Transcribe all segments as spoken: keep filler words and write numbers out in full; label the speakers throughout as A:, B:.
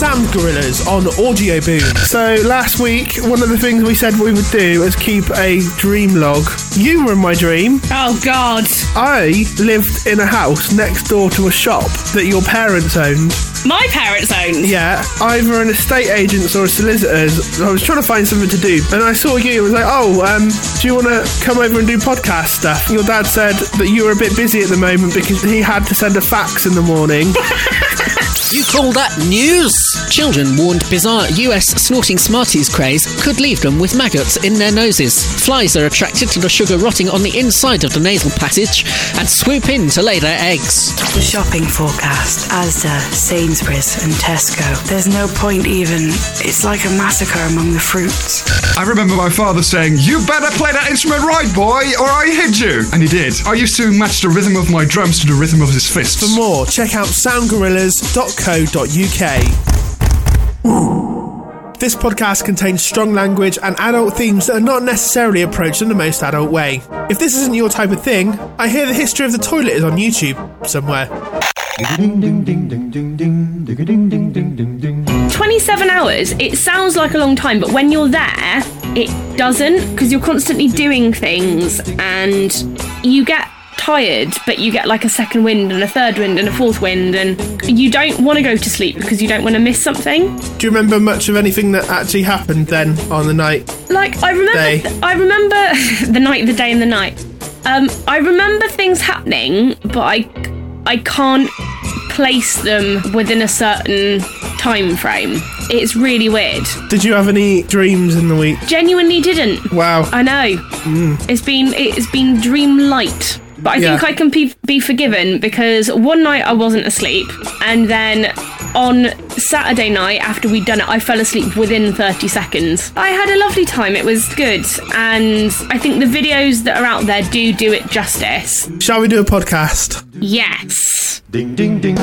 A: Sound Gorillas on Audio Boom. So last week, one of the things we said we would do was keep a dream log. You were in my dream.
B: Oh, God.
A: I lived in a house next door to a shop that your parents owned.
B: My parents owned?
A: Yeah, either an estate agent's or a solicitor's. I was trying to find something to do, and I saw you and was like, oh, um, do you want to come over and do podcast stuff? Your dad said that you were a bit busy at the moment because he had to send a fax in the morning.
C: You call that news? Children warned bizarre U S snorting Smarties craze could leave them with maggots in their noses. Flies are attracted to the sugar rotting on the inside of the nasal passage and swoop in to lay their eggs.
D: The shopping forecast, Asda, Sainsbury's and Tesco. There's no point even. It's like a massacre among the fruits.
E: I remember my father saying, "You better play that instrument right, boy, or I hit you." And he did. I used to match the rhythm of my drums to the rhythm of his fists.
A: For more, check out sound gorillas dot co dot uk. This podcast contains strong language and adult themes that are not necessarily approached in the most adult way. If this isn't your type of thing, I hear the history of the toilet is on YouTube somewhere.
B: twenty-seven hours, it sounds like a long time, but when you're there, it doesn't, because you're constantly doing things and you get tired, but you get like a second wind and a third wind and a fourth wind, and you don't want to go to sleep because you don't want to miss something.
A: Do you remember much of anything that actually happened then on the night?
B: Like, I remember
A: Day.
B: th- I remember the night, the day and the night. Um, I remember things happening, but I, I can't place them within a certain time frame. It's really weird.
A: Did you have any dreams in the week?
B: Genuinely didn't.
A: Wow.
B: I know.
A: Mm.
B: It's been it's been dream light. But I
A: Yeah.
B: think I can be, be forgiven because one night I wasn't asleep, and then on Saturday night after we'd done it, I fell asleep within thirty seconds. I had a lovely time. It was good, and I think the videos that are out there do do it justice.
A: Shall we do a podcast?
B: Yes.
F: Ding, ding, ding.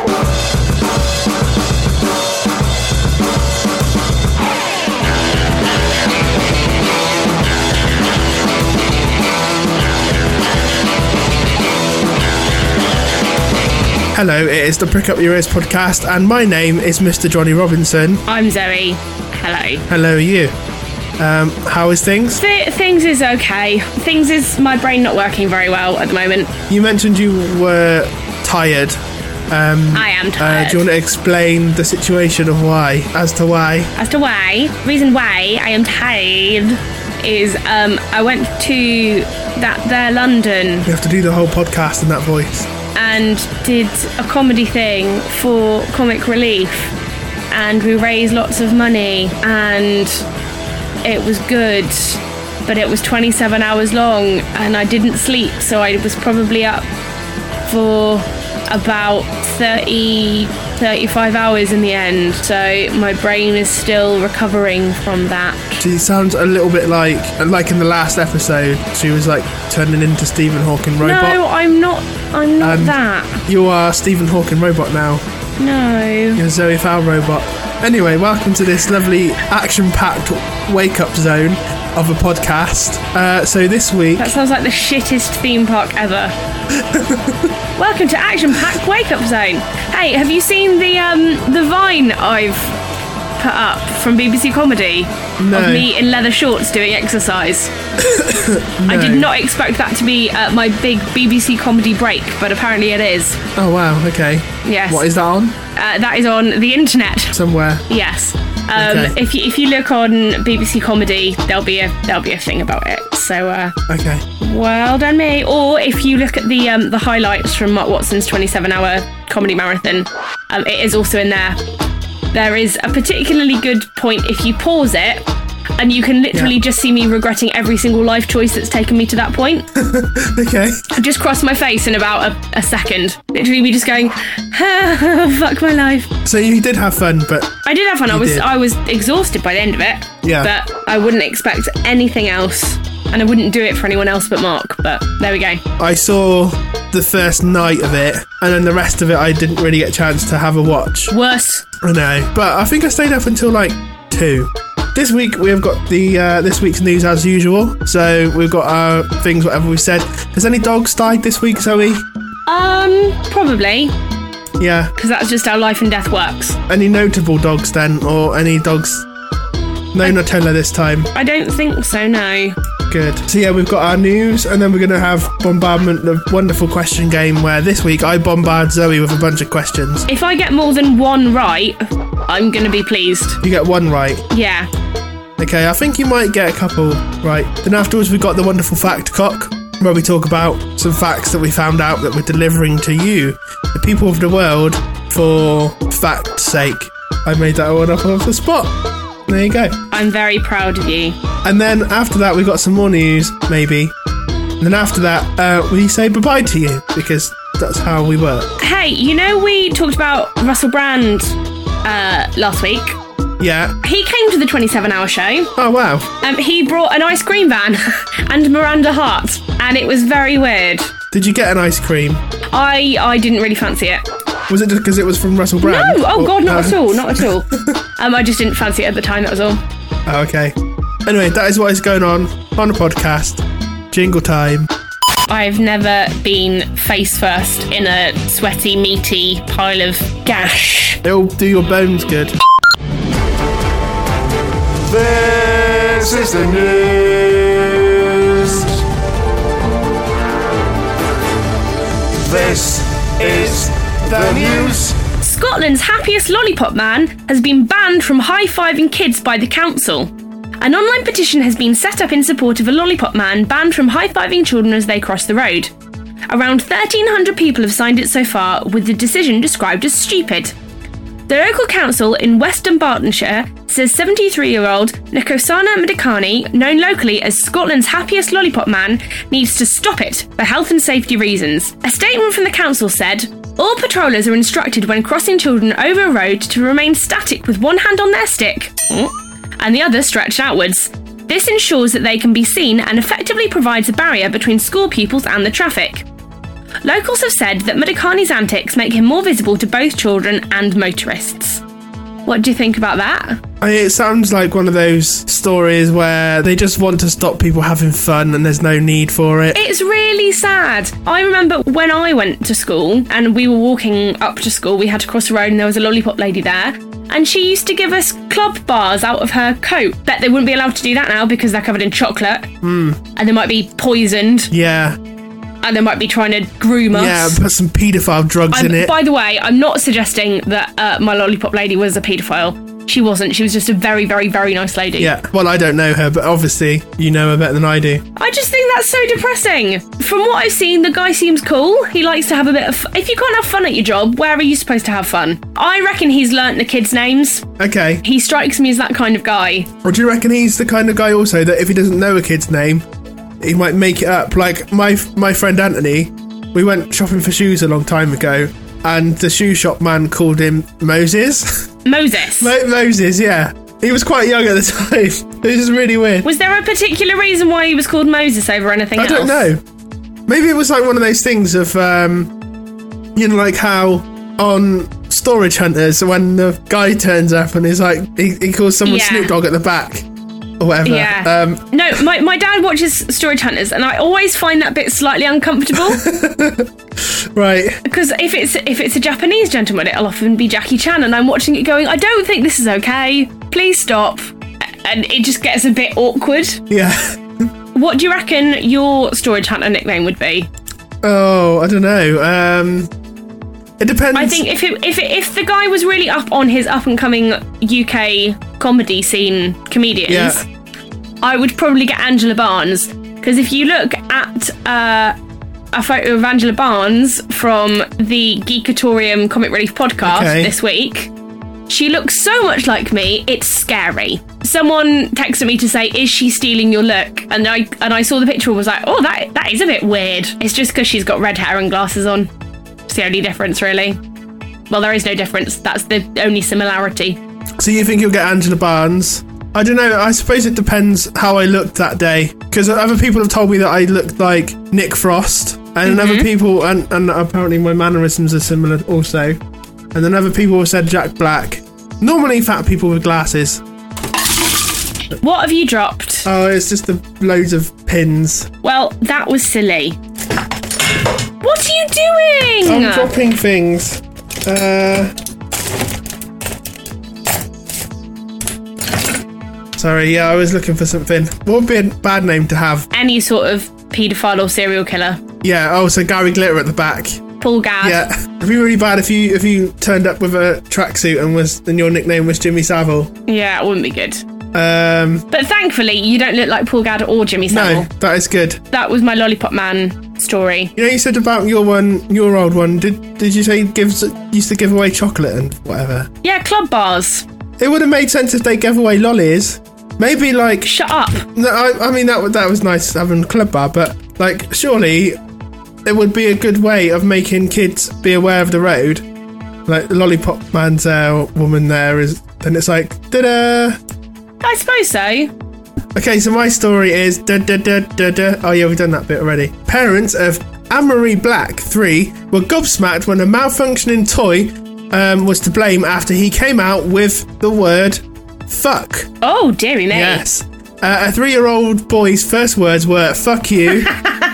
A: Hello, it is the Prick Up Your Ears podcast, and my name is Mister Johnny Robinson.
B: I'm Zoe. Hello.
A: Hello, you. Um, how is things?
B: Th- things is okay. Things is my brain not working very well at the moment.
A: You mentioned you were tired. Um,
B: I am
A: uh,
B: tired.
A: do you want to explain the situation of why, as to why?
B: As to why, reason why I am tired is um, I went to that there London
A: You have to do the whole podcast in that voice.
B: and did a comedy thing for Comic Relief, and we raised lots of money, and it was good, but it was twenty-seven hours long and I didn't sleep, so I was probably up for about thirty, thirty-five hours in the end, so my brain is still recovering from that.
A: She sounds a little bit like, like in the last episode, she was like turning into Stephen Hawking robot.
B: No, I'm not, I'm not
A: And
B: that.
A: You are Stephen Hawking robot now.
B: No.
A: You're Zoe Fowl robot. Anyway, welcome to this lovely action-packed wake-up zone of a podcast. Uh, so this week...
B: That sounds like the shittest theme park ever. Welcome to Action Pack Wake Up Zone. Hey, have you seen the um the Vine I've put up from B B C Comedy
A: No.
B: of me in leather shorts doing exercise? I did not expect that to be uh, my big B B C Comedy break, but apparently it is.
A: Oh, wow, okay.
B: Yes.
A: What is that on?
B: Uh, that is on the internet.
A: Somewhere.
B: Yes. Um,
A: Okay.
B: If you if you look on B B C Comedy, there'll be a there'll be a thing about it. So uh,
A: Okay.
B: well done me. Or if you look at the um, the highlights from Mark Watson's twenty-seven hour comedy marathon, um, it is also in there. There is a particularly good point if you pause it, and you can literally
A: Yeah.
B: just see me regretting every single life choice that's taken me to that point.
A: Okay.
B: Just cross my face in about a, a second. Literally me just going, fuck my life.
A: So you did have fun, but...
B: I did have fun. I
A: You
B: was
A: did.
B: I was exhausted by the end of it.
A: Yeah.
B: But I wouldn't expect anything else. And I wouldn't do it for anyone else but Mark. But there we go.
A: I saw the first night of it, and then the rest of it I didn't really get a chance to have a watch.
B: Worse.
A: I know. But I think I stayed up until like two. This week we have got the uh, this week's news as usual. So we've got our things, whatever we said. Has any dogs died this week, Zoe?
B: Um, probably.
A: Yeah.
B: Because that's just how life and death works.
A: Any notable dogs then, or any dogs? No Nutella this time.
B: I don't think so, no.
A: Good. So yeah, we've got our news, and then we're going to have bombardment, the wonderful question game, where this week I bombard Zoe with a bunch of questions.
B: If I get more than one right, I'm going to be pleased.
A: You get one right.
B: Yeah.
A: Okay, I think you might get a couple right. Then afterwards we've got the wonderful fact cock, where we talk about some facts that we found out that we're delivering to you, the people of the world, for fact's sake. I made that one up off the spot. There you go.
B: I'm very proud of you.
A: And then after that, we've got some more news, maybe. And then after that, uh, we say bye-bye to you, because that's how we work.
B: Hey, you know we talked about Russell Brand uh, last week?
A: Yeah.
B: He came to the twenty-seven hour show.
A: Oh, wow.
B: Um, he brought an ice cream van and Miranda Hart, and it was very weird.
A: Did you get an ice cream?
B: I I didn't really fancy it.
A: Was it just because it was from Russell Brand?
B: No, oh
A: or,
B: God, not
A: uh,
B: at all, not at all. um, I just didn't fancy it at the time, that was all.
A: Oh, okay. Anyway, that is what is going on on the podcast. Jingle time.
B: I've never been face first in a sweaty, meaty pile of gash.
A: It'll do your bones good.
F: This is the news. This is the news.
B: Scotland's happiest lollipop man has been banned from high-fiving kids by the council. An online petition has been set up in support of a lollipop man banned from high-fiving children as they cross the road. Around thirteen hundred people have signed it so far, with the decision described as stupid. The local council in West Dunbartonshire says seventy-three-year-old Nkosana Madikani, known locally as Scotland's happiest lollipop man, needs to stop it for health and safety reasons. A statement from the council said, "All patrollers are instructed when crossing children over a road to remain static with one hand on their stick and the other stretched outwards. This ensures that they can be seen and effectively provides a barrier between school pupils and the traffic." Locals have said that Madikani's antics make him more visible to both children and motorists. What do you think about that?
A: I mean, it sounds like one of those stories where they just want to stop people having fun and there's no need for it.
B: It's really sad. I remember when I went to school and we were walking up to school, we had to cross the road and there was a lollipop lady there. And she used to give us club bars out of her coat. Bet they wouldn't be allowed to do that now because they're covered in chocolate.
A: Mm.
B: And they might be poisoned.
A: Yeah.
B: And they might be trying to groom us.
A: Yeah, put some paedophile drugs
B: I'm,
A: in it.
B: By the way, I'm not suggesting that uh, my lollipop lady was a paedophile. She wasn't. She was just a very, very, very nice lady.
A: Yeah, well, I don't know her, but obviously you know her better than I do.
B: I just think that's so depressing. From what I've seen, the guy seems cool. He likes to have a bit of... If you can't have fun at your job, where are you supposed to have fun? I reckon he's learnt the kids' names.
A: Okay.
B: He strikes me as that kind of guy.
A: Or do you reckon he's the kind of guy also that if he doesn't know a kid's name, he might make it up? Like my my friend Anthony, we went shopping for shoes a long time ago, and the shoe shop man called him Moses.
B: Moses?
A: Mo- Moses, yeah. He was quite young at the time. It was really weird.
B: Was there a particular reason why he was called Moses over anything
A: I
B: else?
A: I don't know. Maybe it was like one of those things of, um, you know, like how on Storage Hunters, when the guy turns up and he's like, he, he calls someone
B: Yeah.
A: Snoop Dogg at the back. Or whatever.
B: Yeah.
A: Um,
B: no, my, my dad watches Storage Hunters and I always find that bit slightly uncomfortable.
A: right.
B: Because if it's if it's a Japanese gentleman, it'll often be Jackie Chan and I'm watching it going, I don't think this is okay. Please stop. And it just gets a bit awkward.
A: Yeah.
B: What do you reckon your Storage Hunter nickname would be?
A: Oh, I don't know. Um, it depends.
B: I think if it, if it, if the guy was really up on his up and coming U K comedy scene comedians,
A: Yeah.
B: I would probably get Angela Barnes, because if you look at uh, a photo of Angela Barnes from the Geekatorium Comic Relief podcast
A: Okay.
B: this week, she looks so much like me, it's scary. Someone texted me to say, "Is she stealing your look?" And I and I saw the picture and was like, "Oh, that that is a bit weird." It's just because she's got red hair and glasses on. It's the only difference, really. Well, there is no difference. That's the only similarity.
A: So you think you'll get Angela Barnes? I don't know. I suppose it depends how I looked that day. Because other people have told me that I looked like Nick Frost. And
B: Mm-hmm.
A: other people, and, and apparently my mannerisms are similar also. And then other people have said Jack Black. Normally fat people with glasses.
B: What have you dropped?
A: Oh, it's just the loads of pins.
B: Well, that was silly. What are you doing?
A: I'm dropping things. Uh, sorry, yeah, I was looking for something. What would be a bad name to have?
B: Any sort of paedophile or serial killer.
A: Yeah, oh, so Gary Glitter at the back.
B: Paul Gadd.
A: Yeah, it'd be really bad if you if you turned up with a tracksuit and was and your nickname was Jimmy Savile.
B: Yeah, it wouldn't be good.
A: Um,
B: but thankfully, you don't look like Paul Gadd or Jimmy Savile.
A: No, that is good.
B: That was my Lollipop Man story.
A: You know, you said about your one, your old one. Did did you say he gives used to give away chocolate and whatever?
B: Yeah, club bars.
A: It would have made sense if they gave away lollies. Maybe like
B: shut up.
A: No, I, I mean that that was nice having a club bar, but like surely it would be a good way of making kids be aware of the road. Like the Lollipop Man's uh, woman there is, then it's like da-da.
B: I suppose so.
A: Okay, so my story is da da da da da. Oh yeah, we've done that bit already. Parents of Anne-Marie Black, three, were gobsmacked when a malfunctioning toy um, was to blame after he came out with the word fuck.
B: Oh, dearie me.
A: Yes. Uh, a three-year-old boy's first words were fuck you,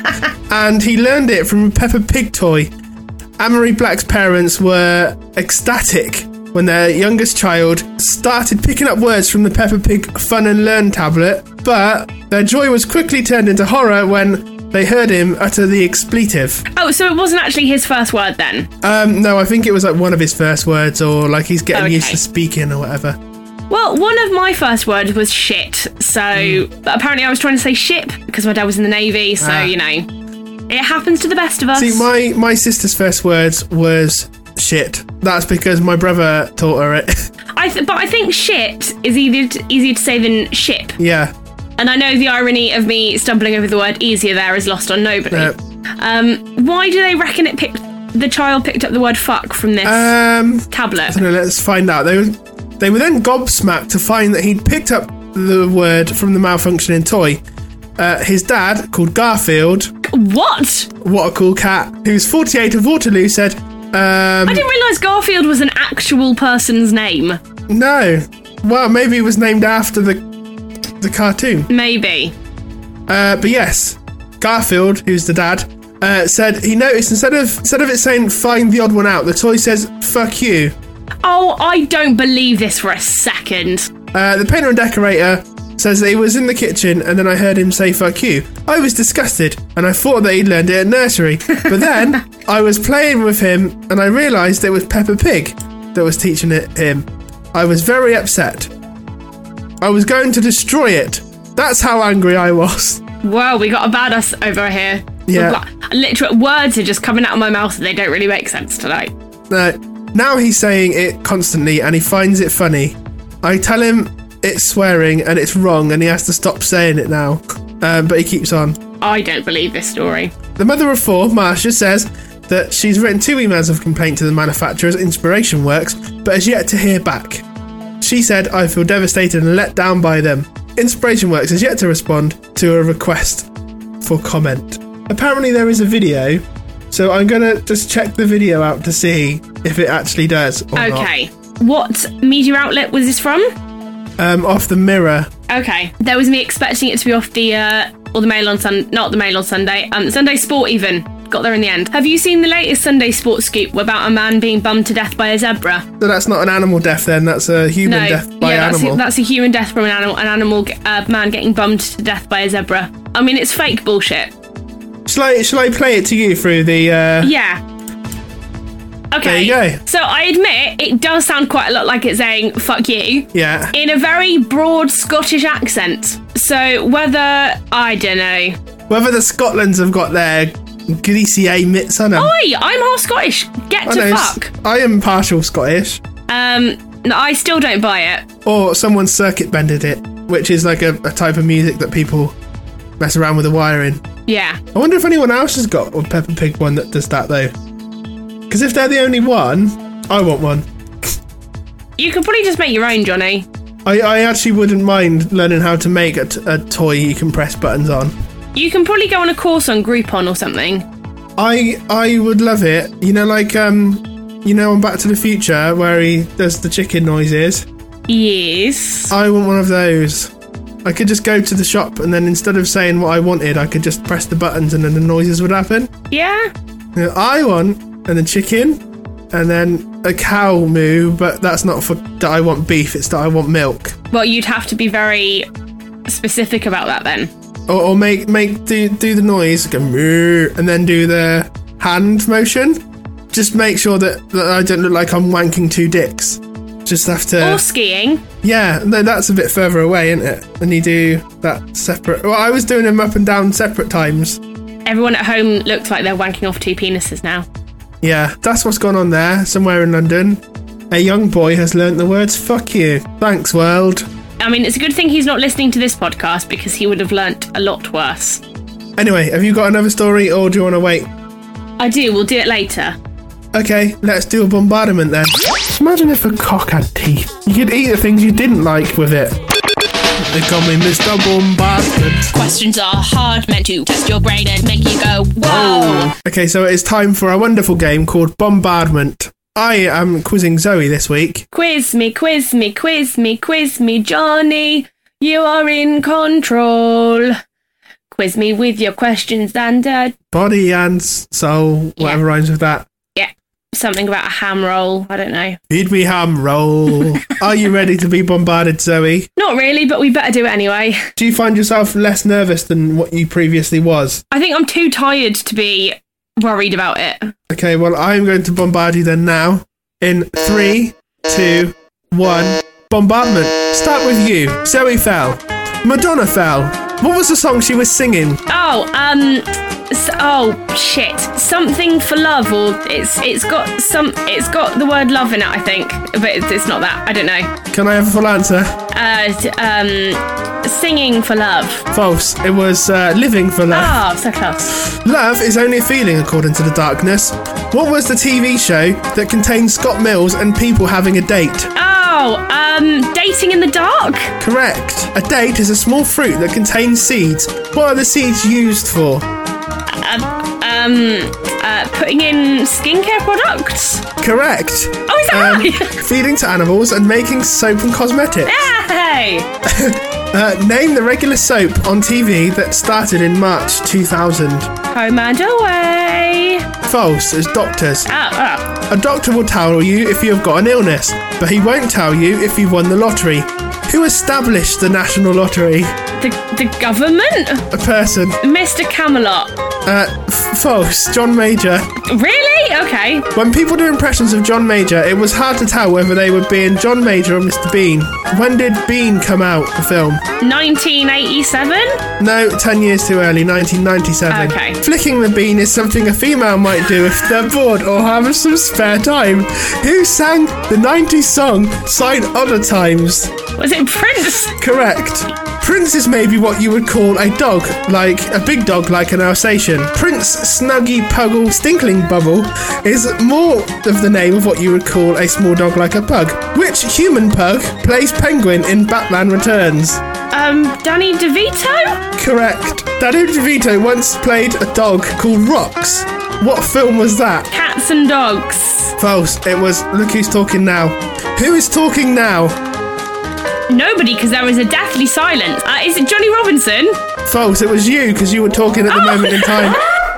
A: and he learned it from a Peppa Pig toy. Anne-Marie Black's parents were ecstatic when their youngest child started picking up words from the Peppa Pig Fun and Learn tablet, but their joy was quickly turned into horror when they heard him utter the expletive.
B: Oh, so it wasn't actually his first word then?
A: Um, no, I think it was like one of his first words, or like he's getting
B: okay.
A: used to speaking or whatever.
B: Well, one of my first words was shit, so
A: Mm.
B: but apparently I was trying to say ship because my dad was in the Navy, so,
A: Ah.
B: you know, it happens to the best of us.
A: See, my, my sister's first words was shit. That's because my brother taught her it.
B: I th- but I think shit is easier to, easier to say than ship.
A: Yeah.
B: And I know the irony of me stumbling over the word easier there is lost on nobody.
A: Uh,
B: Um, why do they reckon it picked the child picked up the word fuck from this
A: um,
B: tablet?
A: I don't know, let's find out. They were, they were then gobsmacked to find that he'd picked up the word from the malfunctioning toy. Uh, his dad, called Garfield...
B: What?
A: What a cool cat. Who's forty-eight of Waterloo, said... Um,
B: I didn't realise Garfield was an actual person's name.
A: No. Well, maybe it was named after the the cartoon.
B: Maybe.
A: Uh, but yes, Garfield, who's the dad, uh, said he noticed instead of instead of it saying find the odd one out, the toy says fuck you.
B: Oh, I don't believe this for a second.
A: Uh, the painter and decorator says that he was in the kitchen and then I heard him say fuck you. I was disgusted and I thought that he'd learned it at nursery. But then I was playing with him and I realised it was Peppa Pig that was teaching it him. I was very upset. I was going to destroy it. That's how angry I was.
B: Well, we got a badass over here.
A: Yeah.
B: We've got, literal words are just coming out of my mouth and they don't really make sense tonight.
A: Uh, now he's saying it constantly and he finds it funny. I tell him it's swearing and it's wrong and he has to stop saying it now. Um, but he keeps on.
B: I don't believe this story.
A: The mother of four, Marsha, says that she's written two emails of complaint to the manufacturers, Inspiration Works, but has yet to hear back. She said, I feel devastated and let down by them. Inspiration Works has yet to respond to a request for comment. Apparently there is a video, so I'm going to just check the video out to see if it actually does or
B: Okay. What media outlet was this from?
A: Um, off the Mirror.
B: Okay. There was me expecting it to be off the, uh, or the Mail on Sun, not the Mail on Sunday, um, Sunday Sport even. Got there in the end. Have you seen the latest Sunday Sport scoop about a man being bummed to death by a zebra?
A: So that's not an animal death then, that's a human
B: no.
A: death by
B: yeah,
A: an
B: that's
A: animal.
B: A, that's a human death from an animal, an animal uh, man getting bummed to death by a zebra. I mean, it's fake bullshit.
A: Shall I, shall I play it to you through the... Uh...
B: Yeah. Okay.
A: There you go.
B: So I admit, it does sound quite a lot like it's saying, fuck you.
A: Yeah.
B: In a very broad Scottish accent. So whether, I don't know.
A: Whether the Scotlands have got their greasy A mitts on them.
B: Oi, I'm half Scottish. Get
A: I
B: to
A: know,
B: fuck.
A: I am partial Scottish.
B: Um, no, I still don't buy it.
A: Or someone circuit bended it, which is like a, a type of music that people mess around with the wiring.
B: Yeah.
A: I wonder if anyone else has got a Peppa Pig one that does that though. Because if they're the only one, I want one.
B: You could probably just make your own, Johnny.
A: I, I actually wouldn't mind learning how to make a, t- a toy you can press buttons on.
B: You can probably go on a course on Groupon or something.
A: I I would love it. You know, like um, you know, on Back to the Future where he does the chicken noises.
B: Yes.
A: I want one of those. I could just go to the shop and then instead of saying what I wanted, I could just press the buttons and then the noises would happen.
B: Yeah.
A: You know, I want and then chicken, and then a cow moo, but that's not for that I want beef, it's that I want milk.
B: Well, you'd have to be very specific about that then.
A: Or, or make make do do the noise, go moo, and then do the hand motion. Just make sure that, that I don't look like I'm wanking two dicks. Just have to.
B: Or skiing.
A: Yeah, no, that's a bit further away, isn't it? And you do that separate. Well, I was doing them up and down separate times.
B: Everyone at home looks like they're wanking off two penises now.
A: Yeah, that's what's gone on there. Somewhere in London, a young boy has learnt the words "fuck you." Thanks, world.
B: I mean, it's a good thing he's not listening to this podcast because he would have learnt a lot worse.
A: Anyway, have you got another story, or do you want to wait?
B: I do. We'll do it later.
A: Okay, let's do a bombardment then. Imagine if a cock had teeth. You could eat the things you didn't like with it. They call me Mister Bombardment.
G: Questions are hard, meant to test your brain and make you go, whoa!
A: Okay, so it's time for a wonderful game called Bombardment. I am quizzing Zoe this week.
B: Quiz me, quiz me, quiz me, quiz me, Johnny. You are in control. Quiz me with your questions and... Uh,
A: Body and soul, whatever
B: yeah.
A: rhymes with that.
B: Yeah, something about a ham roll. I don't know.
A: Feed me ham roll. Are you ready to be bombarded, Zoe?
B: Not really, but we better do it anyway.
A: Do you find yourself less nervous than what you previously was?
B: I think I'm too tired to be worried about it.
A: Okay, well, I'm going to bombard you then now. In three, two, one, bombardment. Start with you. Zoe fell. Madonna fell. What was the song she was singing?
B: Oh, um, so, oh shit, something for love, or it's it's got some, it's got the word love in it, I think, but it's, it's not that. I don't know.
A: Can I have a full answer?
B: Uh, um, singing for love.
A: False. It was uh, living for love.
B: Ah, oh, so close.
A: Love is only a feeling, according to The Darkness. What was the T V show that contained Scott Mills and people having a date?
B: Oh, um, dating in the dark.
A: Correct. A date is a small fruit that contains seeds. What are the seeds used for?
B: Uh, um, uh, putting in skincare products.
A: Correct.
B: Oh, is that
A: Um,
B: right?
A: feeding to animals and making soap and cosmetics.
B: Hey!
A: Uh, name the regular soap on T V that started in March two thousand.
B: Home and away.
A: False. It's doctors.
B: Oh, oh.
A: A doctor will tell you if you have got an illness, but he won't tell you if you've won the lottery. Who established the National Lottery?
B: The the government?
A: A person.
B: Mister Camelot.
A: Uh, f- false. John Major.
B: Really? Okay.
A: When people do impressions of John Major, it was hard to tell whether they were being John Major or Mister Bean. When did Bean come out, the film?
B: nineteen eighty-seven?
A: No, ten years too early, nineteen ninety-seven.
B: Okay.
A: Flicking the bean is something a female might do if they're bored or have some spare time. Who sang the nineties song Sign Other Times?
B: Was it Prince?
A: Correct. Prince is maybe what you would call a dog, like a big dog like an Alsatian. Prince Snuggy Puggle Stinkling Bubble is more of the name of what you would call a small dog like a pug. Which human pug plays Penguin in Batman Returns?
B: Um, Danny DeVito?
A: Correct. Danny DeVito once played a dog called Rox. What film was that?
B: Cats and dogs.
A: False. It was Look Who's Talking Now. Who is talking now?
B: Nobody, because there was a deathly silence. Uh, is it Johnny Robinson?
A: False. It was you, because you were talking at the
B: Oh.
A: moment in time.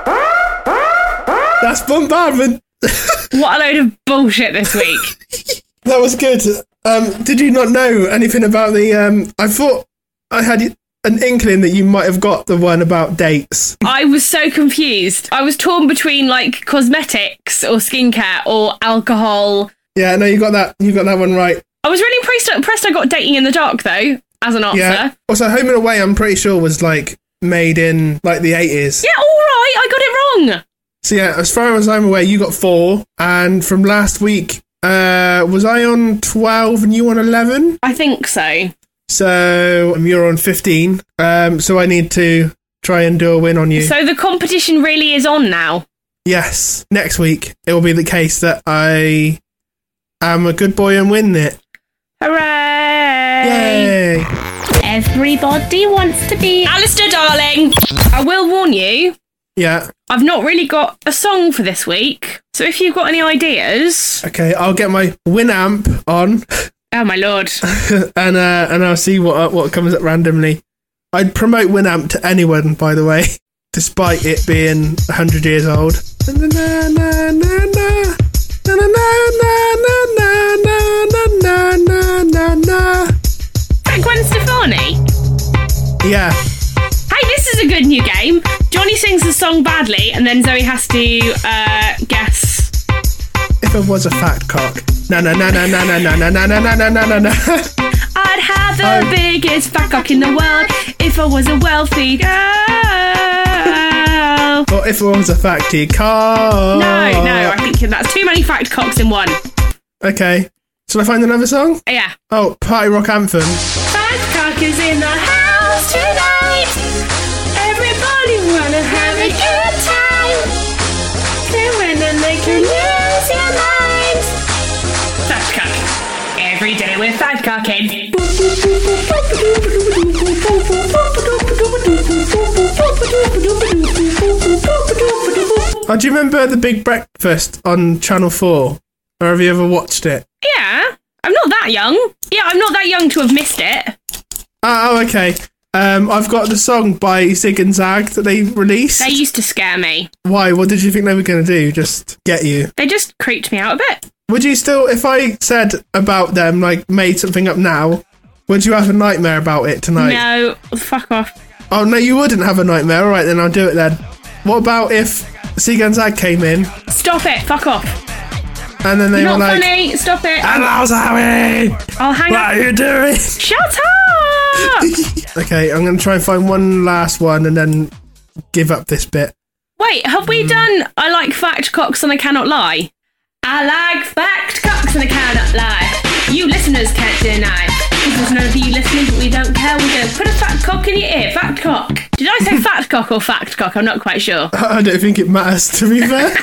A: That's bombardment.
B: What a load of bullshit this week.
A: That was good. Um, did you not know anything about the... Um, I thought I had an inkling that you might have got the one about dates.
B: I was so confused. I was torn between, like, cosmetics or skincare or alcohol.
A: Yeah, no, you got that. You got that one right.
B: I was really impressed, impressed I got dating in the dark, though, as an answer.
A: Yeah. Also, Home and Away, I'm pretty sure was like made in like the eighties.
B: Yeah, all right, I got it wrong.
A: So yeah, as far as I'm aware, you got four, and from last week, uh, was I on twelve and you on eleven?
B: I think so.
A: So um, you're on fifteen. Um, so I need to try and do a win on you.
B: So the competition really is on now.
A: Yes, next week it will be the case that I am a good boy and win it.
B: Hooray!
A: Yay!
B: Everybody wants to be Alistair, darling. I will warn you,
A: Yeah.
B: I've not really got a song for this week. So if you've got any ideas...
A: Okay, I'll get my Winamp on.
B: Oh, my lord.
A: and uh, and I'll see what what comes up randomly. I'd promote Winamp to anyone, by the way, despite it being one hundred years old. Na, na, na, na, na, na, na, na, Yeah.
B: Hey, this is a good new game. Johnny sings the song badly, and then Zoe has to uh, guess.
A: If I was a fat cock. Na na na na na na na na na na na na na na.
B: I'd have the
A: Oh.
B: biggest fat cock in the world if I was a wealthy girl.
A: Or if I was a fatty cock.
B: No, no, I think that's too many fact cocks in one.
A: Okay. Shall I find another song?
B: Yeah.
A: Oh, Party Rock Anthem.
B: Fat cock is in the house tonight. Everybody wanna have a good time. They win and they can lose your mind. Fat cock. Every day we're fat cocking.
A: Oh, do you remember The Big Breakfast on Channel four? Or have you ever watched it?
B: Yeah, I'm not that young. Yeah, I'm not that young to have missed it.
A: Oh, oh, okay. Um, I've got the song by Zig and Zag that they released.
B: They used to scare me.
A: Why? What did you think they were going to do? Just get you?
B: They just creeped me out a bit.
A: Would you still, if I said about them, like made something up now, would you have a nightmare about it tonight?
B: No, fuck off.
A: Oh, no, you wouldn't have a nightmare. All right, then I'll do it then. What about if Zig and Zag came in
B: Stop it, fuck off.
A: and then they
B: Not
A: were like,
B: funny, stop it.
A: "Hello, Zoe!
B: I'll hang
A: What
B: up.
A: are you doing?"
B: Shut up!
A: Okay, I'm going to try and find one last one and then give up this bit.
B: Wait, have we done I like fact cocks and I cannot lie? I like fact cocks and I cannot lie. You listeners can't deny. Because there's none of you listening, but we don't care. We're going to put a fat cock in your ear. Fact cock. Did I say fact cock or fact cock? I'm not quite sure.
A: I don't think it matters, to be fair.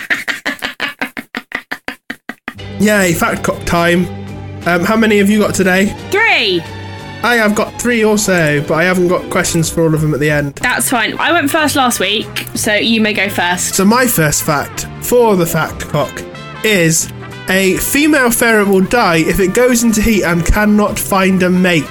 A: Yay, fact cock time. Um, how many have you got today?
B: Three.
A: I have got three also, but I haven't got questions for all of them at the end.
B: That's fine. I went first last week, so you may go first.
A: So my first fact for the fact cock is a female ferret will die if it goes into heat and cannot find a mate.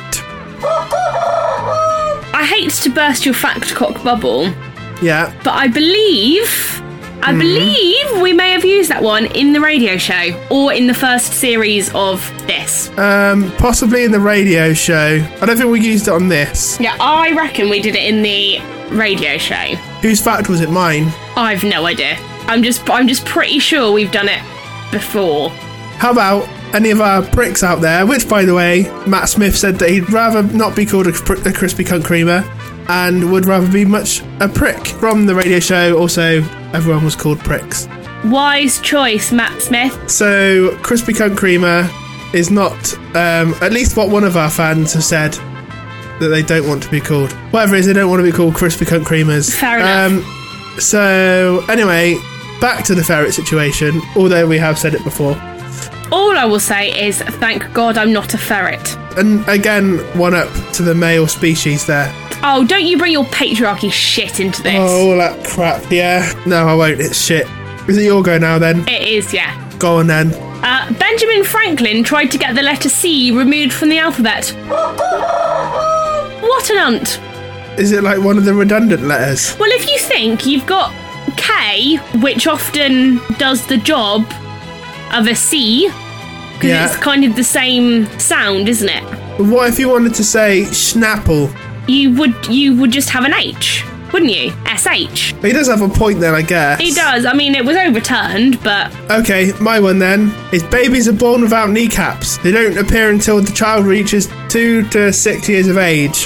B: I hate to burst your fact cock bubble,
A: Yeah.
B: but I believe, I believe we may have used that one in the radio show or in the first series of this.
A: Um, possibly in the radio show. I don't think we used it on this.
B: Yeah, I reckon we did it in the radio show.
A: Whose fact was it? Mine.
B: I've no idea. I'm just, I'm just pretty sure we've done it before.
A: How about any of our pricks out there, which, by the way, Matt Smith said that he'd rather not be called a, pr- a crispy cunt creamer and would rather be much a prick. From the radio show, also, everyone was called pricks.
B: Wise choice, Matt Smith.
A: So, crispy cunt creamer is not, um, at least what one of our fans have said, that they don't want to be called. Whatever it is, they don't want to be called crispy cunt creamers.
B: Fair enough.
A: Um, so, anyway, back to the ferret situation, although we have said it before.
B: All I will say is, thank God I'm not a ferret.
A: And again, one up to the male species there.
B: Oh, don't you bring your patriarchy shit into this.
A: Oh, all that crap, yeah. No, I won't, it's shit. Is it your go now then?
B: It is, yeah.
A: Go on then.
B: Uh, Benjamin Franklin tried to get the letter C removed from the alphabet. What an unt.
A: Is it like one of the redundant letters?
B: Well, if you think you've got K, which often does the job of a C, because
A: Yeah.
B: it's kind of the same sound, isn't it?
A: What if you wanted to say Schnapple?
B: You would you would just have an H, wouldn't you? S H.
A: He does have a point then, I guess.
B: He does. I mean, it was overturned, but
A: Okay, my one then is babies are born without kneecaps. They don't appear until the child reaches two to six years of age.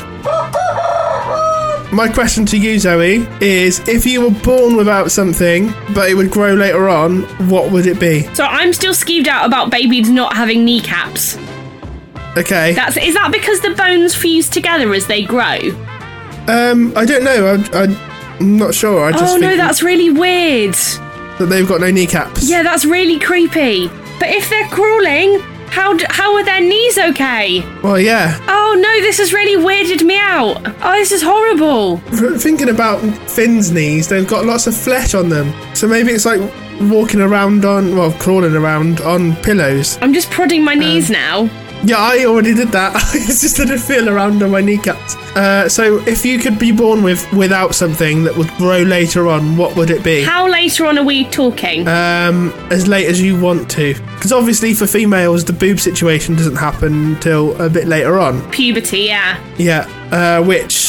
A: My question to you, Zoe, is if you were born without something, but it would grow later on, what would it be?
B: so I'm still skeeved out about babies not having kneecaps.
A: Okay.
B: That's is that because the bones fuse together as they grow?
A: Um, I don't know. I, I, I'm not sure. I just
B: Oh
A: think
B: no, that's really weird.
A: that they've got no kneecaps.
B: Yeah, that's really creepy. But if they're crawling, how d- how are their knees okay?
A: Well, yeah.
B: Oh no, this has really weirded me out. Oh, this is horrible.
A: Thinking about Finn's knees, they've got lots of flesh on them. So maybe it's like walking around on, well, crawling around on pillows.
B: I'm just prodding my knees now.
A: Yeah, I already did that. I just did a feel around on my kneecaps. Uh, so if you could be born with without something that would grow later on, what would it be?
B: How later on are we talking?
A: Um, as late as you want to. Because obviously for females, the boob situation doesn't happen until a bit later on.
B: Puberty, yeah.
A: Yeah, uh, which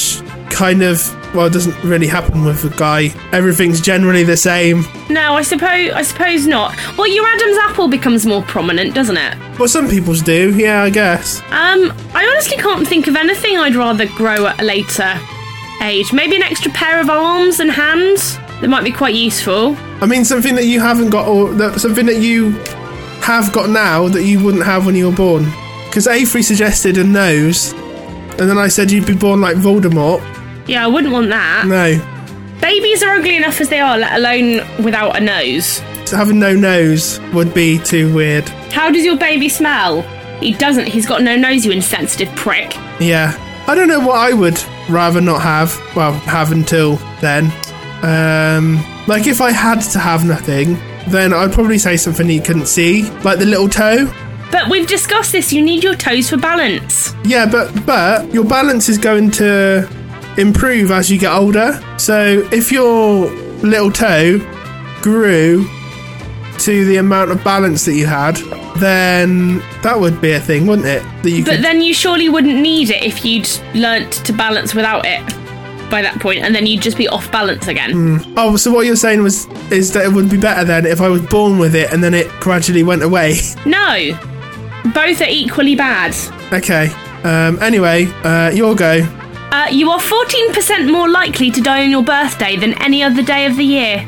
A: kind of, well, it doesn't really happen with a guy. Everything's generally the same.
B: No, I suppose I suppose not. Well, your Adam's apple becomes more prominent, doesn't it?
A: Well, some people's do, yeah, I guess.
B: Um, I honestly can't think of anything I'd rather grow at a later age. Maybe an extra pair of arms and hands. That might be quite useful.
A: I mean, something that you haven't got, or that, something that you have got now that you wouldn't have when you were born. Because Avery suggested a nose, and then I said you'd be born like Voldemort.
B: Yeah, I wouldn't want that.
A: No.
B: Babies are ugly enough as they are, let alone without a nose.
A: So having no nose would be too weird.
B: How does your baby smell? He doesn't. He's got no nose, you insensitive prick.
A: Yeah. I don't know what I would rather not have. Well, have until then. Um, like, if I had to have nothing, then I'd probably say something you couldn't see, like the little toe.
B: But we've discussed this. You need your toes for balance.
A: Yeah, but but your balance is going to improve as you get older. So if your little toe grew to the amount of balance that you had, then that would be a thing, wouldn't it? That you
B: But
A: could...
B: then you surely wouldn't need it if you'd learnt to balance without it by that point, and then you'd just be off balance again.
A: Mm. Oh, so what you're saying was is that it would be better then if I was born with it and then it gradually went away?
B: No. Both are equally bad.
A: Okay. Um, anyway, uh, your go.
B: Uh, you are fourteen percent more likely to die on your birthday than any other day of the year.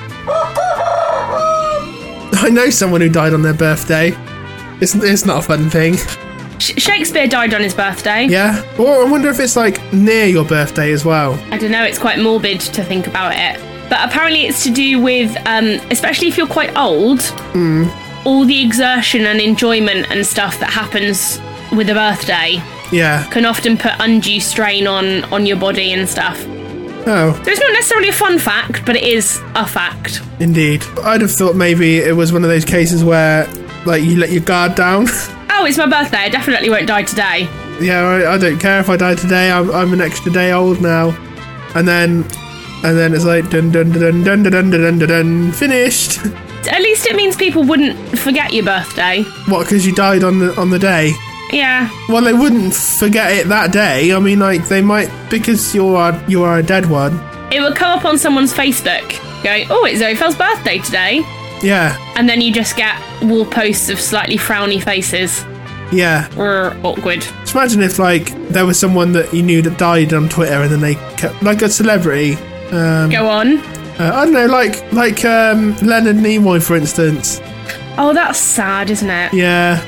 A: I know someone who died on their birthday. It's, it's not a fun thing.
B: Sh- Shakespeare died on his birthday.
A: Yeah? Or I wonder if it's like near your birthday as well.
B: I don't know, it's quite morbid to think about it. But apparently it's to do with, um, especially if you're quite old,
A: mm.
B: all the exertion and enjoyment and stuff that happens with a birthday
A: yeah.
B: can often put undue strain on, on your body and stuff.
A: Oh.
B: So it's not necessarily a fun fact, but it is a fact.
A: Indeed. I'd have thought maybe it was one of those cases where, like, you let your guard down.
B: Oh, it's my birthday. I definitely won't die today.
A: Yeah, I, I don't care if I die today. I'm, I'm an extra day old now. And then, and then it's like dun dun dun dun dun dun dun dun dun finished.
B: At least it means people wouldn't forget your birthday.
A: What? Because you died on the on the day?
B: Yeah.
A: Well, they wouldn't forget it that day. I mean, like they might because you are you are a dead one.
B: It would come up on someone's Facebook, going, "Oh, it's Zoe Fell's birthday today."
A: Yeah.
B: And then you just get wall posts of slightly frowny faces.
A: Yeah.
B: Or awkward.
A: Just imagine if, like, there was someone that you knew that died on Twitter and then they kept, like a celebrity. Um,
B: Go on.
A: Uh, I don't know, like like um, Leonard Nimoy, for instance.
B: Oh, that's sad, isn't it?
A: Yeah.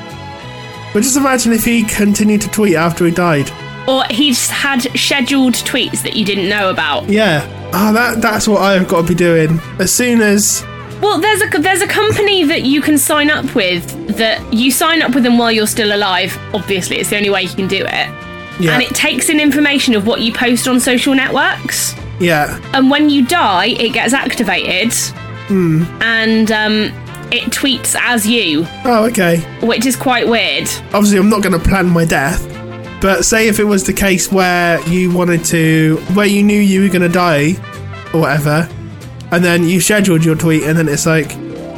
A: But just imagine if he continued to tweet after he died.
B: Or he's had scheduled tweets that you didn't know about.
A: Yeah. Oh, that that's what I've got to be doing. As soon as...
B: Well, there's a there's a company that you can sign up with that you sign up with them while you're still alive. Obviously, it's the only way you can do it.
A: Yeah.
B: And it takes in information of what you post on social networks.
A: Yeah.
B: And when you die, it gets activated.
A: Hmm.
B: And um, it tweets as you.
A: Oh, okay.
B: Which is quite weird.
A: Obviously, I'm not going to plan my death. But say if it was the case where you wanted to... Where you knew you were going to die, or whatever... And then you scheduled your tweet, and then it's like,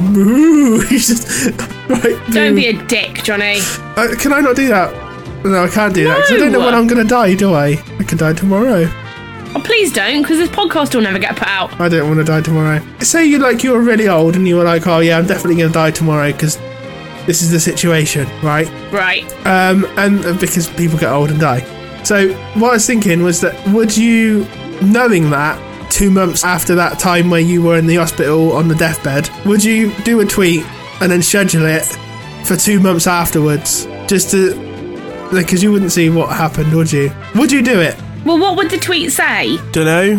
A: you just right.
B: Don't be a dick, Johnny.
A: Uh, can I not do that? No, I can't do that because I don't know when I'm going to die, do I? I could die tomorrow.
B: Oh, please don't, because this podcast will never get put out.
A: I don't want to die tomorrow. Say you like you were really old, and you were like, oh yeah, I'm definitely going to die tomorrow because this is the situation, right?
B: Right.
A: Um, and uh, because people get old and die. So what I was thinking was that would you, knowing that. Two months after that time where you were in the hospital on the deathbed, would you do a tweet and then schedule it for two months afterwards? Just to... Because you wouldn't see what happened, would you? Would you do it?
B: Well, what would the tweet say?
A: Dunno.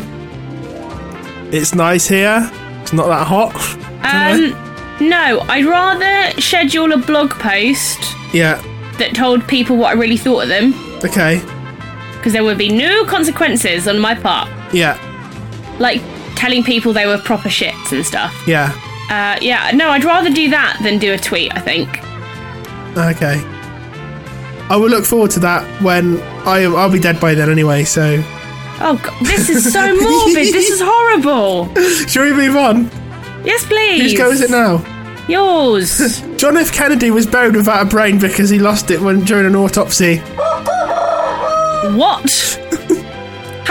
A: It's nice here. It's not that hot.
B: Um, no, I'd rather schedule a blog post
A: Yeah.
B: that told people what I really thought of them.
A: Okay.
B: Because there would be no consequences on my part.
A: Yeah.
B: Like telling people they were proper shits and stuff.
A: Yeah.
B: Uh, yeah, no, I'd rather do that than do a tweet, I think.
A: Okay. I will look forward to that when I am, I'll be dead by then anyway, so...
B: Oh, God, this is so morbid. This is horrible.
A: Shall we move on?
B: Yes, please.
A: Whose go is it now?
B: Yours.
A: John F. Kennedy was buried without a brain because he lost it when during an autopsy.
B: What?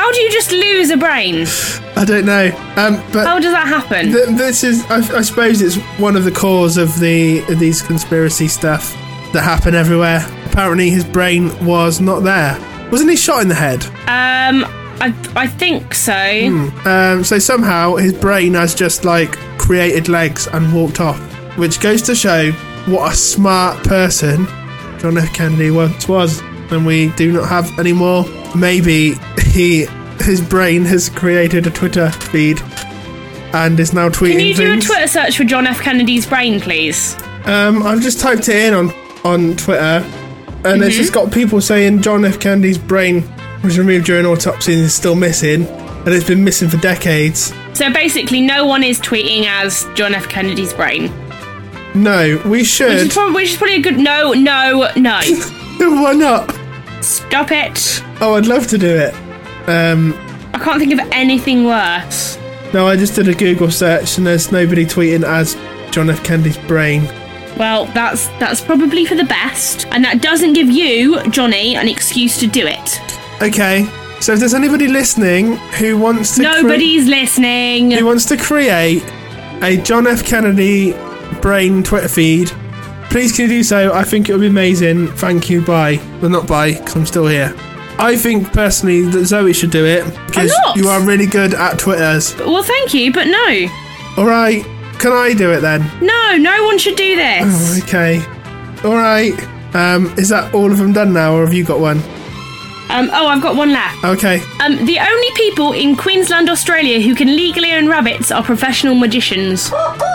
B: How do you just lose a brain?
A: I don't know. Um, but
B: How does that happen?
A: th- this is, I, I suppose, it's one of the cause of the of these conspiracy stuff that happen everywhere. Apparently, his brain was not there. Wasn't he shot in the head?
B: Um, I I think so.
A: Hmm. Um, so somehow his brain has just like created legs and walked off, which goes to show what a smart person John F. Kennedy once was, and we do not have anymore. Maybe he his brain has created a Twitter feed and is now tweeting
B: Can you do
A: things.
B: a Twitter search for John F. Kennedy's brain, please?
A: Um, I've just typed it in on on Twitter, and
B: Mm-hmm.
A: it's just got people saying John F. Kennedy's brain was removed during autopsy and is still missing, and it's been missing for decades.
B: So basically, no one is tweeting as John F. Kennedy's brain.
A: No, we
B: Which
A: should.
B: is probably, which is probably a good no, no, no.
A: Why not?
B: Stop it.
A: Oh, I'd love to do it. Um,
B: I can't think of anything worse.
A: no, I just did a Google search and there's nobody tweeting as John F. Kennedy's brain.
B: Well, that's that's probably for the best, and that doesn't give you, Johnny, an excuse to do it.
A: Okay, so if there's anybody listening who wants to cre-
B: Nobody's listening.
A: who wants to create a John F. Kennedy brain Twitter feed, please can you do so? I think it would be amazing. Thank you, bye. Well, not bye, because I'm still here. I think personally that Zoe should do it because
B: not.
A: you are really good at Twitters.
B: Well, thank you, but no.
A: All right, can I do it then?
B: No, no one should do this.
A: Oh, okay. All right. Um, is that all of them done now, or have you got one?
B: Um, oh, I've got one left.
A: Okay.
B: Um, the only people in Queensland, Australia who can legally own rabbits are professional magicians.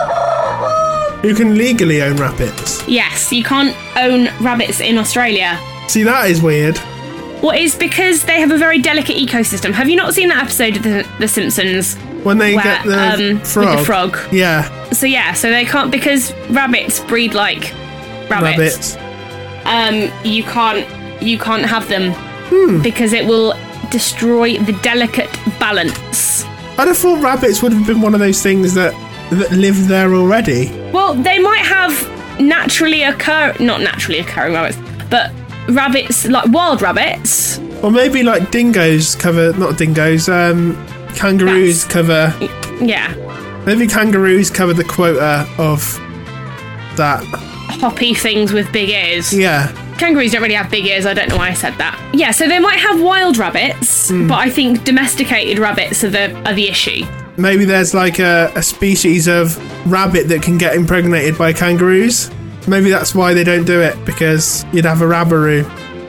A: Who can legally own rabbits?
B: Yes, you can't own rabbits in Australia.
A: See, that is weird.
B: Well, it's because they have a very delicate ecosystem. Have you not seen that episode of The, the Simpsons?
A: When they
B: Where,
A: get the
B: um,
A: frog.
B: with the frog.
A: Yeah,
B: So yeah, so they can't, because rabbits breed like rabbits.
A: rabbits.
B: Um, you can't, you can't have them
A: Hmm.
B: because it will destroy the delicate balance.
A: I'd have thought rabbits would have been one of those things that that live there already.
B: Well, they might have naturally occur, not naturally occurring rabbits, but rabbits like wild rabbits.
A: Or maybe like dingoes cover, not dingoes, um, kangaroos
B: Bats.
A: cover.
B: Yeah,
A: Maybe kangaroos cover the quota of that.
B: hoppy things with big ears.
A: Yeah.
B: Kangaroos don't really have big ears. I don't know why I said that. Yeah, so they might have wild rabbits,
A: Hmm.
B: but I think domesticated rabbits are the are the issue.
A: Maybe there's like a, a species of rabbit that can get impregnated by kangaroos. Maybe that's why they don't do it, because you'd have a rabbaroo.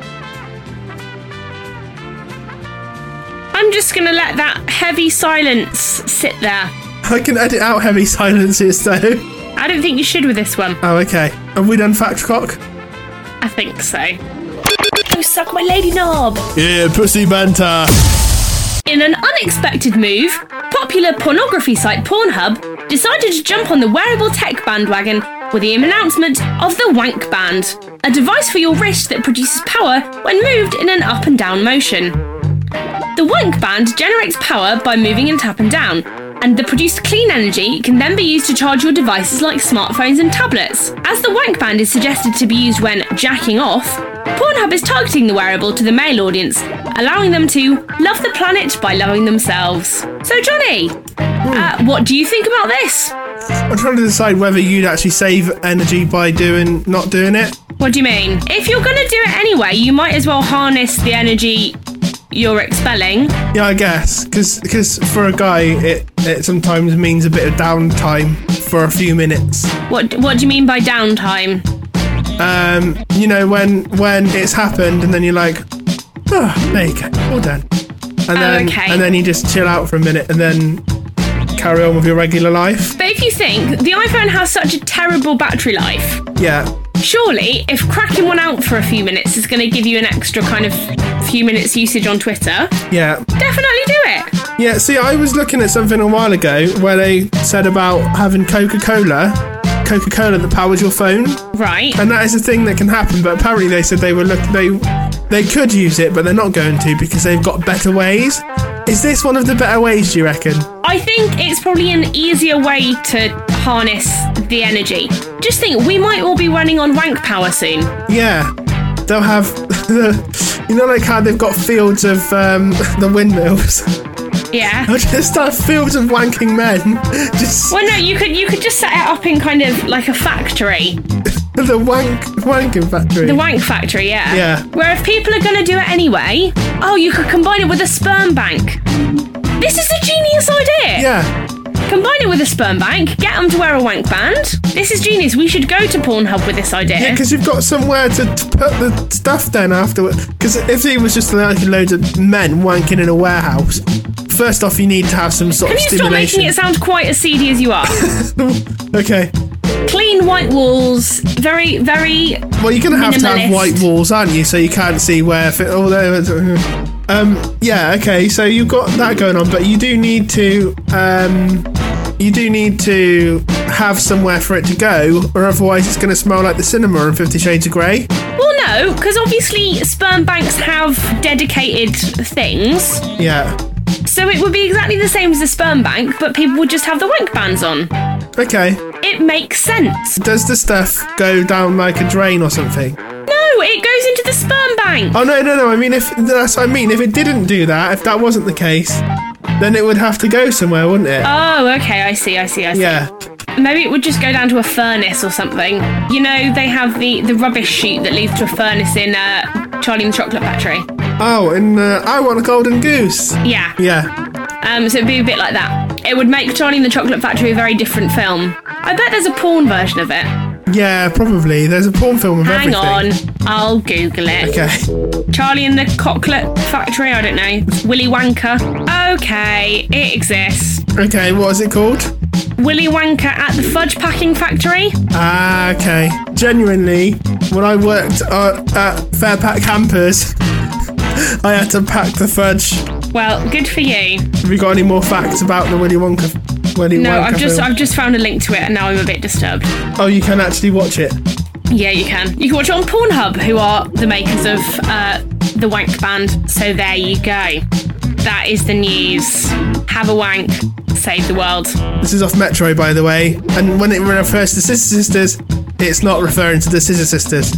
B: I'm just gonna let that heavy silence sit there.
A: I can edit out heavy silences though.
B: I don't think you should with this one.
A: Oh, okay. Have we done fact cock?
B: I think so. Go suck my lady knob.
A: Yeah, pussy banter.
B: In an unexpected move, popular pornography site Pornhub decided to jump on the wearable tech bandwagon with the announcement of the Wank Band, a device for your wrist that produces power when moved in an up and down motion. The Wank Band generates power by moving and up and down, and the produced clean energy can then be used to charge your devices like smartphones and tablets. As the Wank Band is suggested to be used when jacking off, Pornhub is targeting the wearable to the male audience, allowing them to love the planet by loving themselves. So, Johnny, uh, what do you think about this?
A: I'm trying to decide whether you'd actually save energy by doing not doing it.
B: What do you mean? If you're going to do it anyway, you might as well harness the energy you're expelling.
A: Yeah, I guess, because for a guy, it, it sometimes means a bit of downtime for a few minutes.
B: What What do you mean by downtime?
A: Um, you know, when when it's happened, and then you're like, oh, there you go, all done. And then,
B: okay.
A: and then you just chill out for a minute, and then carry on with your regular life.
B: But if you think the iPhone has such a terrible battery life,
A: Yeah.
B: surely if cracking one out for a few minutes is going to give you an extra kind of few minutes usage on Twitter,
A: Yeah.
B: definitely do it.
A: Yeah, see, I was looking at something a while ago where they said about having Coca-Cola, Coca-Cola that powers your phone,
B: Right.
A: and that is a thing that can happen. But apparently, they said they were look they they could use it, but they're not going to because they've got better ways. Is this one of the better ways? Do you reckon?
B: I think it's probably an easier way to harness the energy. Just think, we might all be running on wank power soon.
A: Yeah, they'll have the You know, like how they've got fields of um, the windmills.
B: Yeah.
A: I'll just start fields of wanking men. Just
B: Well, no, you could you could just set it up in kind of like a factory.
A: the wank wanking factory.
B: The wank factory, yeah.
A: Yeah.
B: Where if people are going to do it anyway, oh, you could combine it with a sperm bank. This is a genius idea.
A: Yeah.
B: Combine it with a sperm bank, get them to wear a wank band. This is genius. We should go to Pornhub with this idea.
A: Yeah, because you've got somewhere to, to put the stuff down afterwards. Because if it was just like loads of men wanking in a warehouse, first off, you need to have some sort
B: Can
A: of
B: you stop
A: stimulation.
B: making it sound quite as seedy as you are?
A: Okay.
B: Clean white walls, very, very
A: Well, you're going to have to have
B: minimalist.
A: white walls, aren't you? So you can't see where... If it, although, um, yeah, okay. So you've got that going on, but you do need to... Um, you do need to have somewhere for it to go, or otherwise it's going to smell like the cinema in Fifty Shades of Grey.
B: Well, no, because obviously sperm banks have dedicated things.
A: Yeah.
B: So it would be exactly the same as the sperm bank, but people would just have the wank bands on.
A: Okay.
B: It makes sense.
A: Does the stuff go down like a drain or something?
B: No, it goes into the sperm bank.
A: Oh, no, no, no. I mean, if that's what I mean. If it didn't do that, if that wasn't the case, then it would have to go somewhere, wouldn't it?
B: Oh, okay, I see, I see, I see.
A: Yeah.
B: Maybe it would just go down to a furnace or something. You know, they have the, the rubbish chute that leads to a furnace in uh, Charlie and the Chocolate Factory.
A: Oh, and uh, I Want a Golden Goose.
B: Yeah.
A: Yeah.
B: Um, so it'd be a bit like that. It would make Charlie and the Chocolate Factory a very different film. I bet there's a porn version of it.
A: Yeah, probably. There's a porn film of
B: Hang
A: everything.
B: on, I'll Google it.
A: Okay.
B: Charlie and the Chocolate Factory, I don't know. Willy Wonka. Okay, it exists.
A: Okay, what is it called?
B: Willy Wonka at the Fudge Packing Factory.
A: Ah, okay. Genuinely, when I worked uh, at Fairpack Campers, I had to pack the fudge.
B: Well, good for you.
A: Have you got any more facts about the Willy Wonka? Willy
B: No,
A: Wonka
B: I've just
A: film?
B: I've just found a link to it and now I'm a bit disturbed.
A: Oh, you can actually watch it.
B: Yeah, you can. You can watch it on Pornhub, who are the makers of uh, the Wank Band. So there you go. That is the news. Have a wank. Save the world.
A: This is off Metro, by the way. And when it refers to Sister Sisters, it's not referring to the Scissor Sisters.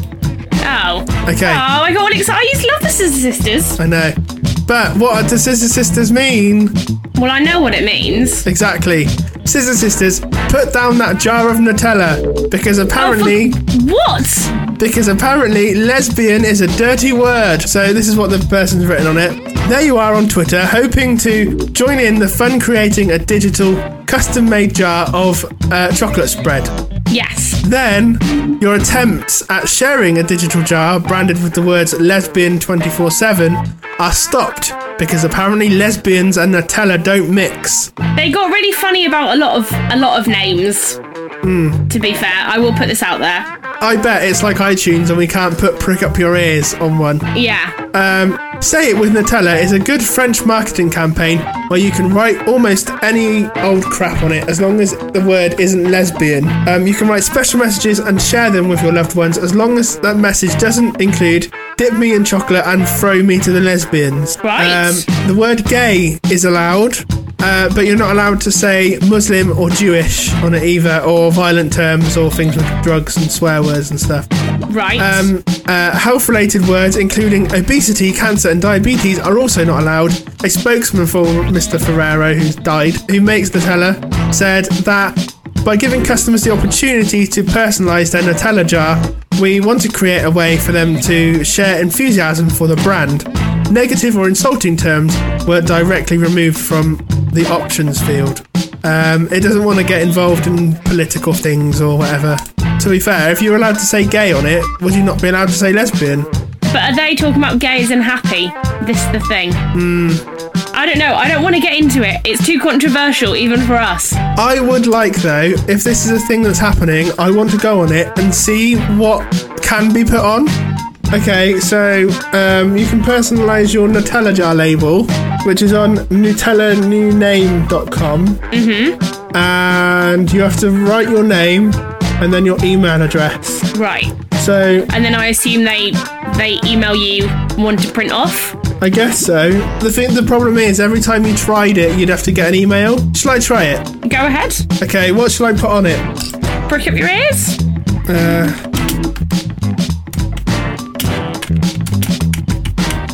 B: Oh.
A: Okay.
B: Oh, I got all excited. I used to love the Scissor Sisters.
A: I know. But what do Scissor Sisters mean?
B: Well, I know what it means.
A: Exactly. Scissor Sisters, put down that jar of Nutella. Because apparently...
B: Oh, for- what?
A: Because apparently lesbian is a dirty word. So this is what the person's written on it. There you are on Twitter, hoping to join in the fun creating a digital custom-made jar of uh, chocolate spread.
B: Yes.
A: Then, your attempts at sharing a digital jar branded with the words lesbian twenty-four seven are stopped because apparently lesbians and Nutella don't mix.
B: They got really funny about a lot of a lot of names.
A: Mm.
B: To be fair, I will put this out there.
A: I bet it's like iTunes and we can't put prick up your ears on one.
B: Yeah.
A: Um, Say It With Nutella is a good French marketing campaign where you can write almost any old crap on it as long as the word isn't lesbian. Um, you can write special messages and share them with your loved ones as long as that message doesn't include dip me in chocolate and throw me to the lesbians.
B: Right.
A: Um, the word gay is allowed. Uh, but you're not allowed to say Muslim or Jewish on it either, or violent terms or things like drugs and swear words and stuff.
B: Right.
A: Um, uh, health-related words, including obesity, cancer and diabetes, are also not allowed. A spokesman for Mister Ferrero, who's died, who makes Nutella, said that by giving customers the opportunity to personalise their Nutella jar, we want to create a way for them to share enthusiasm for the brand. Negative or insulting terms were directly removed from the options field. Um, it doesn't want to get involved in political things or whatever. To be fair, if you were allowed to say gay on it, would you not be allowed to say lesbian?
B: But are they talking about gays and happy? This is the thing.
A: Hmm.
B: I don't know. I don't want to get into it. It's too controversial, even for us.
A: I would like, though, if this is a thing that's happening, I want to go on it and see what can be put on. Okay, so um, you can personalise your Nutella jar label, which is on Nutella New Name dot com.
B: Mm-hmm.
A: And you have to write your name and then your email address.
B: Right.
A: So...
B: And then I assume they they email you one to print off?
A: I guess so. The thing, the problem is, every time you tried it, you'd have to get an email. Shall I try it?
B: Go ahead.
A: Okay, what shall I put on it?
B: Prick up your ears?
A: Uh...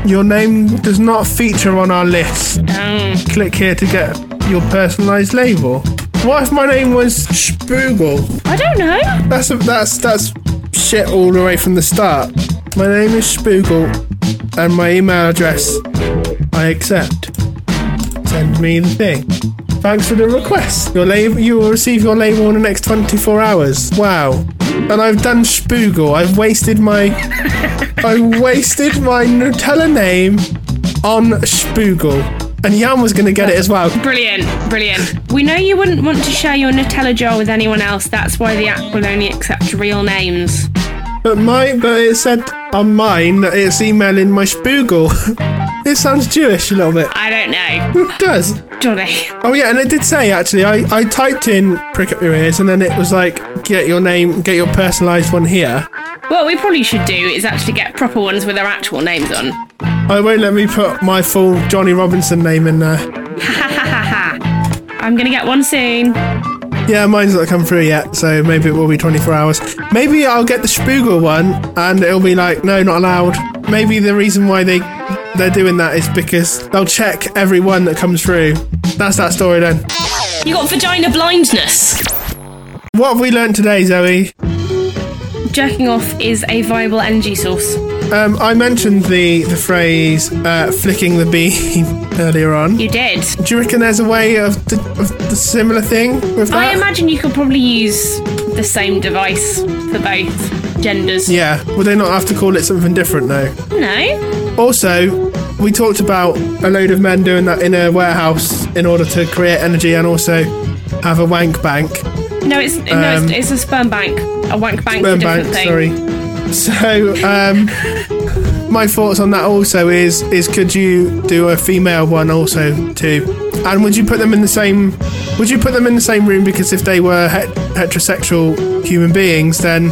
A: Your name does not feature on our list.
B: Oh.
A: Click here to get your personalised label. What if my name was Spoogel?
B: I don't know.
A: That's a, that's that's shit all the way from the start. My name is Spoogel, and my email address I accept. Send me the thing. Thanks for the request. Your label, you will receive your label in the next twenty-four hours. Wow. And I've done Spoogel. I've wasted my I wasted my Nutella name on Spoogel. And Jan was going to get it as well.
B: Brilliant, brilliant. We know you wouldn't want to share your Nutella jar with anyone else. That's why the app will only accept real names.
A: But my, but it said on mine that it's emailing my Spoogel. It sounds Jewish a little bit.
B: I don't know.
A: It does.
B: Johnny.
A: Oh yeah, and it did say actually. I, I typed in "prick up your ears" and then it was like, get your name, get your personalised one here.
B: What we probably should do is actually get proper ones with their actual names on.
A: I won't let me put my full Johnny Robinson name in there.
B: Ha ha ha ha. I'm gonna get one soon.
A: Yeah, mine's not come through yet, so maybe it will be twenty-four hours. Maybe I'll get the Spoogel one and it'll be like, no, not allowed. Maybe the reason why they they're doing that is because they'll check every one that comes through. That's that story then.
G: You got vagina blindness.
A: What have we learnt today, Zoe?
B: Jerking off is a viable energy source.
A: Um, I mentioned the the phrase uh, "flicking the beam" earlier on.
B: You did.
A: Do you reckon there's a way of the, of the similar thing with that?
B: I imagine you could probably use the same device for both genders.
A: Yeah. Would they not have to call it something different though?
B: No.
A: Also, we talked about a load of men doing that in a warehouse in order to create energy and also have a wank bank.
B: No, it's no,
A: Um,
B: it's, it's a sperm bank. A wank bank's
A: Sperm
B: a different
A: bank,
B: thing.
A: sorry. So, um, my thoughts on that also is is could you do a female one also too? And would you put them in the same? Would you put them in the same room? Because if they were het- heterosexual human beings, then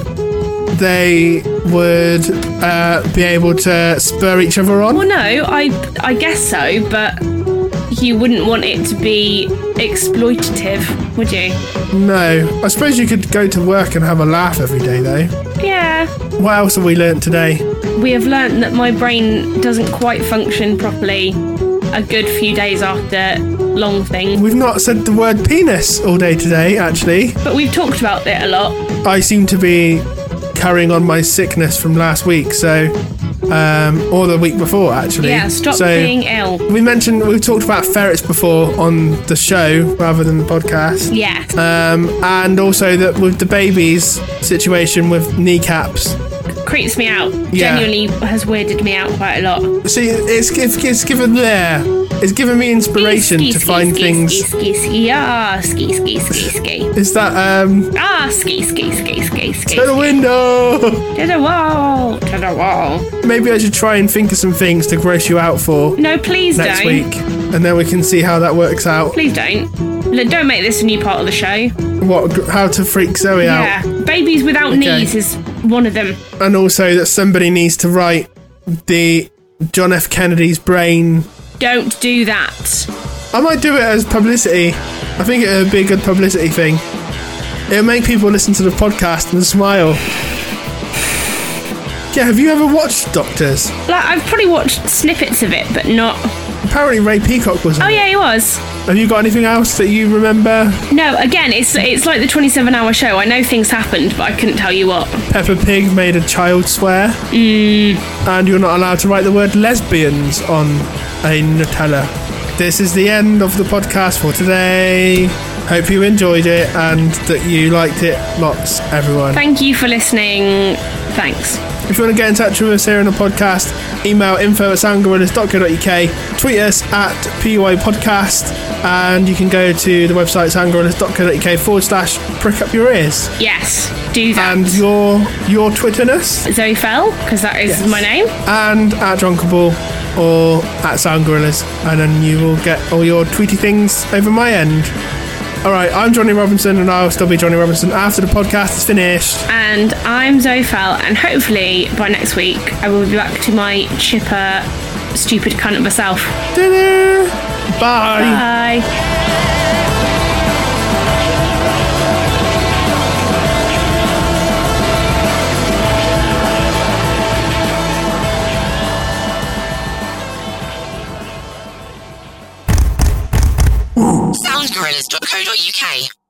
A: they would uh, be able to spur each other on.
B: Well, no, I I guess so, but you wouldn't want it to be exploitative, would you?
A: No, I suppose you could go to work and have a laugh every day, though.
B: Yeah.
A: What else have we learnt today?
B: We have learnt that my brain doesn't quite function properly a good few days after long thing.
A: We've not said the word penis all day today, actually.
B: But we've talked about it a lot.
A: I seem to be carrying on my sickness from last week, so um, or the week before, actually.
B: Yeah, stop
A: so
B: being ill.
A: We mentioned we've talked about ferrets before on the show rather than the podcast.
B: Yeah.
A: Um, and also that with the babies situation with kneecaps.
B: Creeps me out.
A: Yeah.
B: Genuinely has weirded me out quite a lot.
A: See, it's, it's, it's given there. It's given me inspiration
B: ski,
A: to
B: ski,
A: find
B: ski,
A: things.
B: Ski, ski, ski, ah, ski, ski, ski, ski.
A: Is that um?
B: Ah, ski, ski, ski, ski, ski.
A: To the window.
B: To the wall. To the wall.
A: Maybe I should try and think of some things to gross you out for.
B: No, please
A: next
B: don't.
A: week, and then we can see how that works out.
B: Please don't. Look, don't make this a new part of the show.
A: What? How to freak Zoe
B: Yeah,
A: out?
B: babies without
A: Okay.
B: knees is one of them.
A: And also that somebody needs to write the John F. Kennedy's brain.
B: Don't do that.
A: I might do it as publicity. I think it would be a good publicity thing. It'll make people listen to the podcast and smile. Yeah, have you ever watched Doctors?
B: Like, I've probably watched snippets of it, but not.
A: Apparently Ray Peacock was in
B: Oh
A: it.
B: yeah, he was.
A: Have you got anything else that you remember?
B: No, again, it's it's like the twenty-seven hour show. I know things happened, but I couldn't tell you what.
A: Peppa Pig made a child swear.
B: Mm.
A: And you're not allowed to write the word lesbians on a Nutella. This is the end of the podcast for today. Hope you enjoyed it and that you liked it lots, everyone.
B: Thank you for listening. Thanks.
A: If you want to get in touch with us here on the podcast, email info at soundgorillas dot co dot uk, tweet us at P U I podcast, and you can go to the website soundgorillas dot co dot uk forward slash prick up your ears.
B: Yes, do that.
A: And your your Twitterness?
B: Zoe Fell, because that is
A: Yes.
B: my name.
A: And at Drunkable or at Soundgorillas, and then you will get all your tweety things over my end. Alright, I'm Johnny Robinson, and I'll still be Johnny Robinson after the podcast is finished.
B: And I'm Zoe Fell, and hopefully by next week I will be back to my chipper, stupid cunt of myself.
A: Ta-da! Bye.
B: Bye.
G: sound gorillas dot co dot uk